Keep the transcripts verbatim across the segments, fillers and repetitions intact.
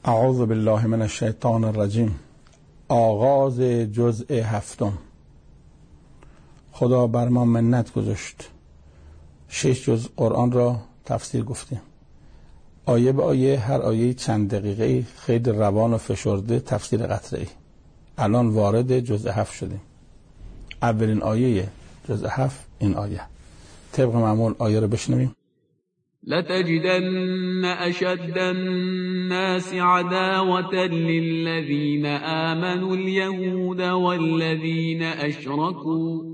اعوذ بالله من الشیطان الرجیم. آغاز جزء هفتم. خدا بر ما منت گذاشت. شش جزء قرآن را تفسیر گفتیم. آیه به آیه، هر آیه چند دقیقه، خیلی روان و فشرده تفسیر قطعی. الان وارد جزء هفت شدیم. اولین آیه جزء هفت این آیه. طبق معمول آیه رو بشنویم. لتجدن أشد الناس عداوة للذين آمنوا اليهود والذين أشركوا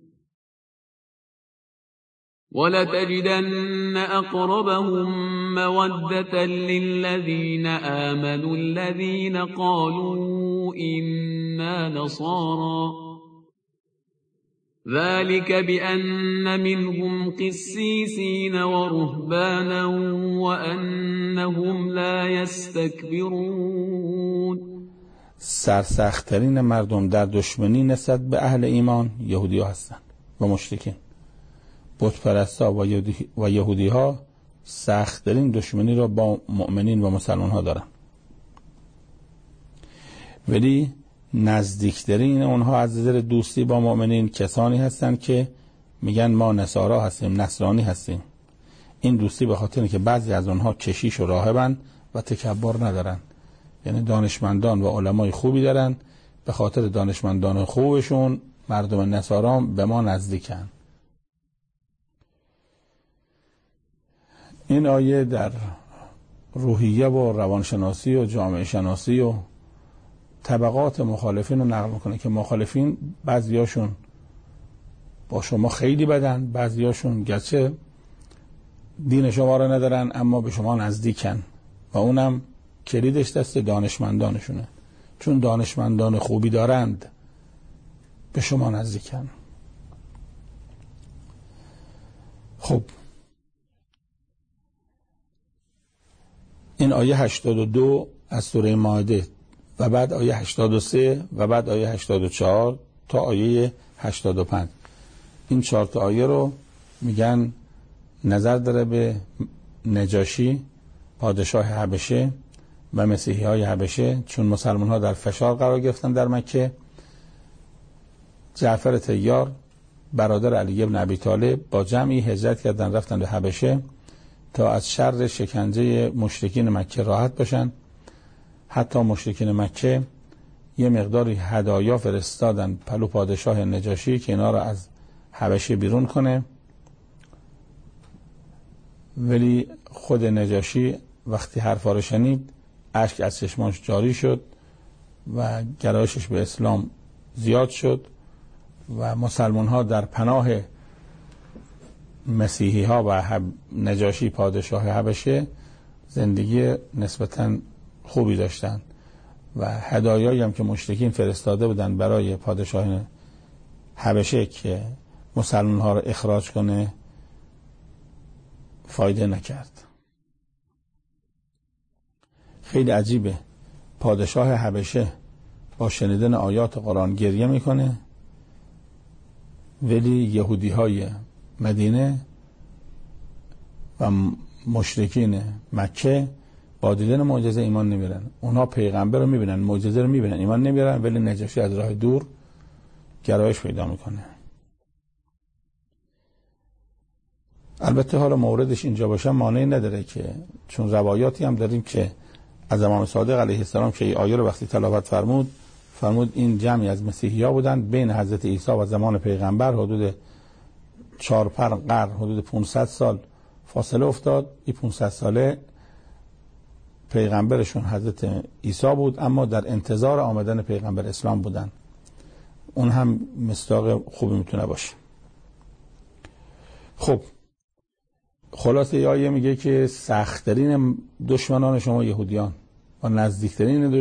ولتجدن أقربهم مودة للذين آمنوا الذين قالوا إنا نصارى ذلك بأن منهم قسيسين ورهبانا وأنهم لا يستكبرون. سرسخت‌ترین مردم در دشمنی نسبت به اهل ایمان یهودی ها هستند و مشرکین. بتپرستا و یهودی ها سخت‌ترین دشمنی را با مؤمنین و مسلمان ها دارند، ولی نزدیکترین اونها از نظر دوستی با مؤمنین کسانی هستند که میگن ما نصارا هستیم، نصرانی هستیم. این دوستی به خاطر اینکه بعضی از اونها کشیش و راهبن و تکبر ندارن، یعنی دانشمندان و علمای خوبی دارن. به خاطر دانشمندان خوبشون مردم نصارا به ما نزدیکن. این آیه در روحیه و روانشناسی و جامعه شناسی و طبقات مخالفین رو نقل میکنه که مخالفین بعضیاشون با شما خیلی بدن، بعضیاشون گرچه دین شما رو ندارن اما به شما نزدیکن و اونم کلیدش دست دانشمندانشونه، چون دانشمندان خوبی دارند به شما نزدیکن. خب این آیه هشتاد و دو از سوره مائده و بعد آیه هشتاد و سه و بعد آیه هشتاد و چهار تا آیه هشتاد و پنج، این چهار تا آیه رو میگن نظر داره به نجاشی پادشاه حبشه و مسیحی های حبشه، چون مسلمان ها در فشار قرار گرفتن در مکه. جعفر طیار برادر علی بن ابی طالب با جمعی هجرت کردن رفتن به حبشه تا از شر شکنجه مشرکین مکه راحت باشن. حتی مشرکین مکه یه مقداری هدایا فرستادن پلو پادشاه نجاشی که اینا رو از حبشه بیرون کنه، ولی خود نجاشی وقتی حرفا رو شنید اشک از چشمانش جاری شد و گرایشش به اسلام زیاد شد و مسلمان ها در پناه مسیحی ها و نجاشی پادشاه حبشه زندگی نسبتاً خوبی داشتن و هدایایی هم که مشرکین فرستاده بودن برای پادشاه حبشه که مسلمان ها رو اخراج کنه فایده نکرد. خیلی عجیبه، پادشاه حبشه با شنیدن آیات قرآن گریه میکنه ولی یهودی های مدینه و مشرکین مکه با دیدن معجزه ایمان نمیرن. اونها پیغمبر رو میبینن، معجزه رو میبینن، ایمان نمیرن، ولی نجاشی از راه دور گرایش پیدا میکنه. البته حالا موردش اینجا باشه مانعی نداره که چون روایاتی هم داریم که از امام صادق علیه السلام که این آیه رو وقتی تلاوت فرمود فرمود این جمعی از مسیحی ها بودن بین حضرت عیسی و زمان پیغمبر حدود چهار پنج قرن، حدود پانصد سال فاصله افتاد. این پانصد ساله پیغمبرشون حضرت عیسی بود اما در انتظار آمدن پیغمبر اسلام بودن. اون هم مصداق خوبی میتونه باشه. خب خلاصه ای آیه میگه که سخت‌ترین دشمنان شما یهودیان و نزدیکترین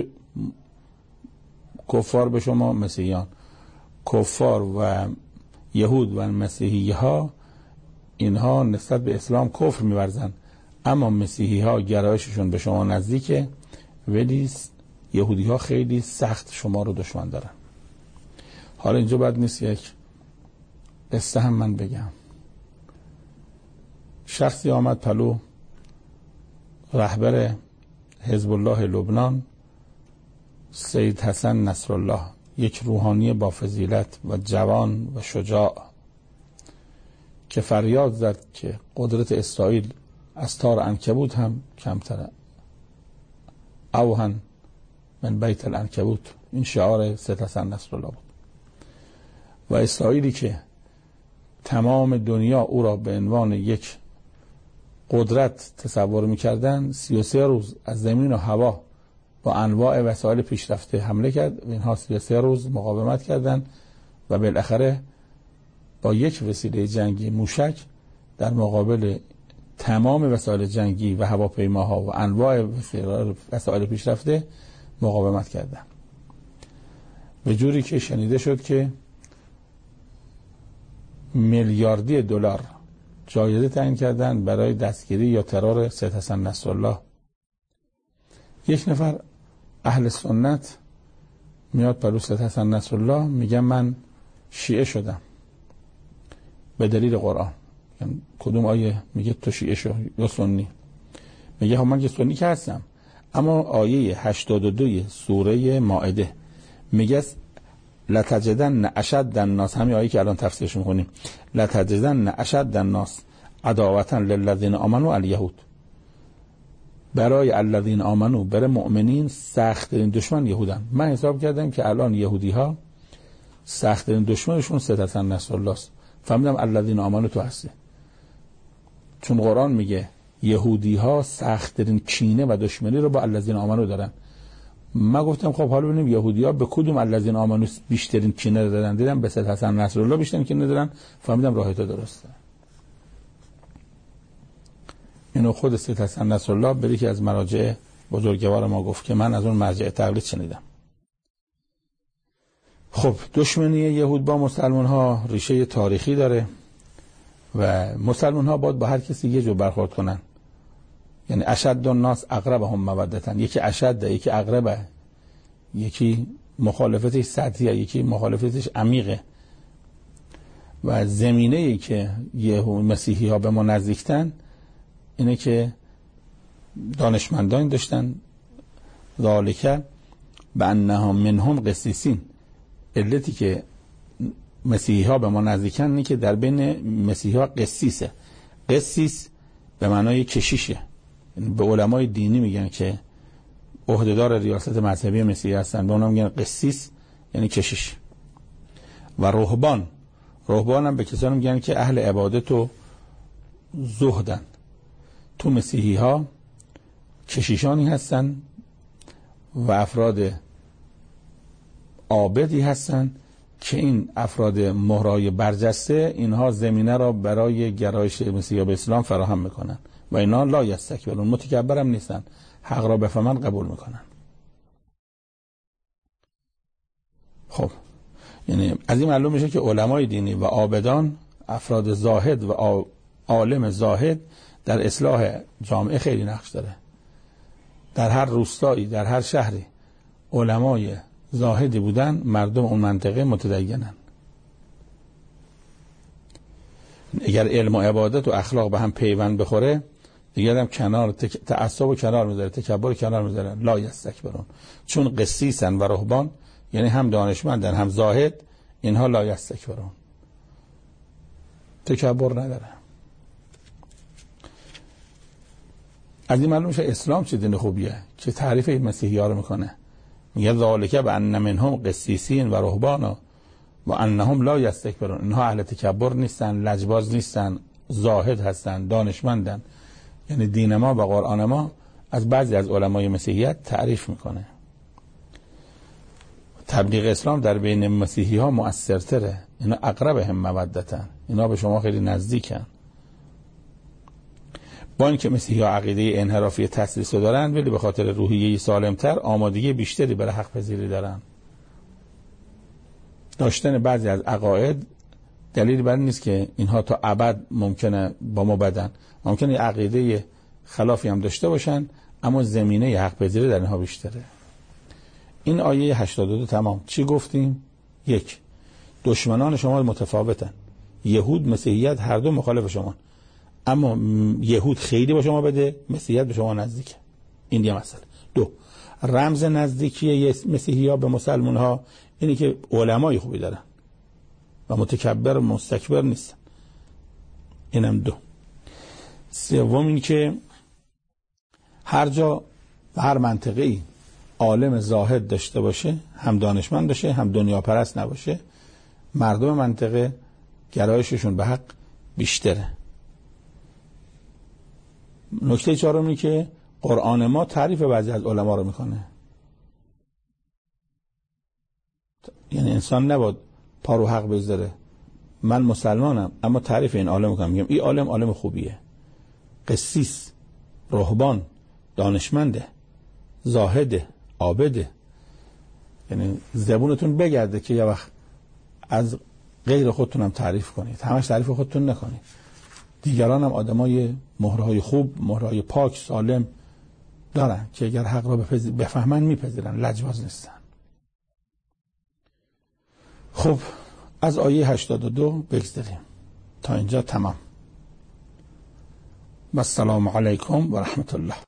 کفار به شما مسیحیان. کفار و یهود و مسیحی ها اینها نسبت به اسلام کفر می‌ورزن، اما مسیحی ها گرایششون به شما نزدیکه ولی یهودی ها خیلی سخت شما رو دشمن دارن. حالا اینجا باید نیست یک قصه هم من بگم. شخصی آمد پلو رهبر حزب الله لبنان، سید حسن نصرالله، یک روحانی با فضیلت و جوان و شجاع که فریاد زد که قدرت اسرائیل از تار عنکبوت هم کمتره، اوهن من بیت العنکبوت. این شعار سید حسن نصرالله بود. و اسرائیلی که تمام دنیا او را به عنوان یک قدرت تصور می‌کردن، سی و سه روز از زمین و هوا با انواع وسایل پیشرفته حمله کرد. اینها سی و سه روز مقاومت کردند و بالاخره با یک وسیله جنگی موشک در مقابل تمام وسایل جنگی و هواپیماها و انواع وسایل پیشرفته مقاومت کردند. به جوری که شنیده شد که میلیاردی دلار جایزه تعیین کردند برای دستگیری یا ترور سید حسن نصرالله. یک نفر اهل سنت میاد پلو سید حسن نصرالله، میگه من شیعه شدم به دلیل قرآن. یعنی کدوم آیه؟ میگه تو شیعه شو یا سنی. میگه من که سنی که هستم، اما آیه هشتاد و دو سوره مائده میگه لتجدن اشد الناس، همین آیه که الان تفسیرش میکنیم، لتجدن اشد الناس عداوة للذین آمنوا الیهود. برای الذین آمنو، برای مؤمنین سخت ترین دشمن یهودن. من حساب کردم که الان یهودی ها سخت ترین دشمنشون سید حسن نصرالله است. فهمیدم الذین آمنو تو هستی، چون قرآن میگه یهودی ها سخت ترین کینه و دشمنی رو با الذین آمنو دارن. من گفتم خب حالا ببینیم یهودی ها به کدوم الذین آمنو بیشترین کینه دارن. دیدم به سید حسن نصرالله بیشترین کینه دارن. فهمیدم راه تو درسته. اینو خود سید حسن نصرالله بری که از مراجع بزرگوار ما گفت که من از اون مرجع تقلید شنیدم. خب دشمنی یهود با مسلمان ها ریشه تاریخی داره و مسلمان ها باید با هر کسی یه جور برخورد کنن. یعنی اشد الناس اقربهم مودة، یکی اشد، یکی اقربه، یکی مخالفتش سطحیه، یکی مخالفتش عمیقه. و زمینه ای که یهود مسیحی ها به ما نزدیکتن اینه که دانشمندان داشتن ذالک بانهم منهم قسیسین. علتی که مسیحی ها به ما نزدیکن اینه که در بین مسیحی ها قسیسه. قسیس به معنای کشیشه. به علمای دینی میگن که عهدهدار ریاست مذهبی مسیحی هستن، به اونها میگن قسیس، یعنی کشیش. و رهبان، رهبان هم به کسانی میگن که اهل عبادت و زهدن. تو مسیحی ها کشیشانی هستن و افراد عابدی هستن که این افراد مهرای برجسته اینها زمینه را برای گرایش مسیحی به اسلام فراهم میکنن و اینا لا یستکبرون، متکبر هم نیستن، حق را بفهمن قبول میکنن. خب یعنی از این معلوم میشه که علمای دینی و عابدان، افراد زاهد و عالم زاهد در اصلاح جامعه خیلی نقش داره. در هر روستایی، در هر شهری علمای زاهدی بودن، مردم اون منطقه متدینن. اگر علم و عبادت و اخلاق به هم پیوند بخوره، دیگر هم کنار تک... تعصب و کنار میذاره، تکبر کنار میذاره، لا یستکبرون. چون قسیسن و رهبان، یعنی هم دانشمندن هم زاهد، اینها لا یستکبرون، تکبر نداره. از این معلوم میشه اسلام چه دین خوبیه که تعریف مسیحی ها رو میکنه. میگه ذالک بان منهم قسیسین و رهبانا و انهم لا یستکبرون. اینها اهل تکبر نیستن، لجباز نیستن، زاهد هستن، دانشمندن. یعنی دین ما و قرآن ما از بعضی از علمای مسیحیت تعریف میکنه. تبلیغ اسلام در بین مسیحی ها مؤثرتره. اینا اقربهم مودة، اینا به شما خیلی نزدیکن. با اینکه مسیحی ها عقیده انحرافی تسلیس رو دارن، ولی به خاطر روحیه سالمتر آمادگی بیشتری برای حق پذیری دارن. داشتن بعضی از عقاید دلیل بر نیست که اینها تا ابد ممکنه با ما بدن. ممکنه عقیده خلافی هم داشته باشن، اما زمینه حق پذیری در اینها بیشتره. این آیه هشتاد و دو تمام. چی گفتیم؟ یک، دشمنان شما متفاوتن. یهود، مسیحیت، هر دو مخالف شما، اما یهود خیلی با شما بده، مسیحیت به شما نزدیکه. این یه مسئله. دو، رمز نزدیکی مسیحی ها به مسلمان ها اینه که علمای خوبی دارن و متکبر و مستکبر نیستن. اینم دو. سوم این که هر جا و هر منطقه‌ای عالم زاهد داشته باشه، هم دانشمند باشه هم دنیا پرست نباشه، مردم منطقه گرایششون به حق بیشتره. نکته چهارم اینه که قرآن ما تعریف بعضی از علما رو میکنه. یعنی انسان نباید پا رو حق بذاره. من مسلمانم اما تعریف این عالم میکنم، میگم این عالم عالم خوبیه، قسیس، رهبان، دانشمنده، زاهده، عابده. یعنی زبونتون بگرده که یه وقت از غیر خودتونم تعریف کنید، همش تعریف خودتون نکنید. دیگران هم آدمای مهرهای خوب، مهرهای پاک، سالم دارن که اگر حق را بفهمن میپذیرن، لجباز نیستن. خب از آیه هشتاد و دو بگذاریم تا اینجا تمام. و السلام علیکم و رحمت الله.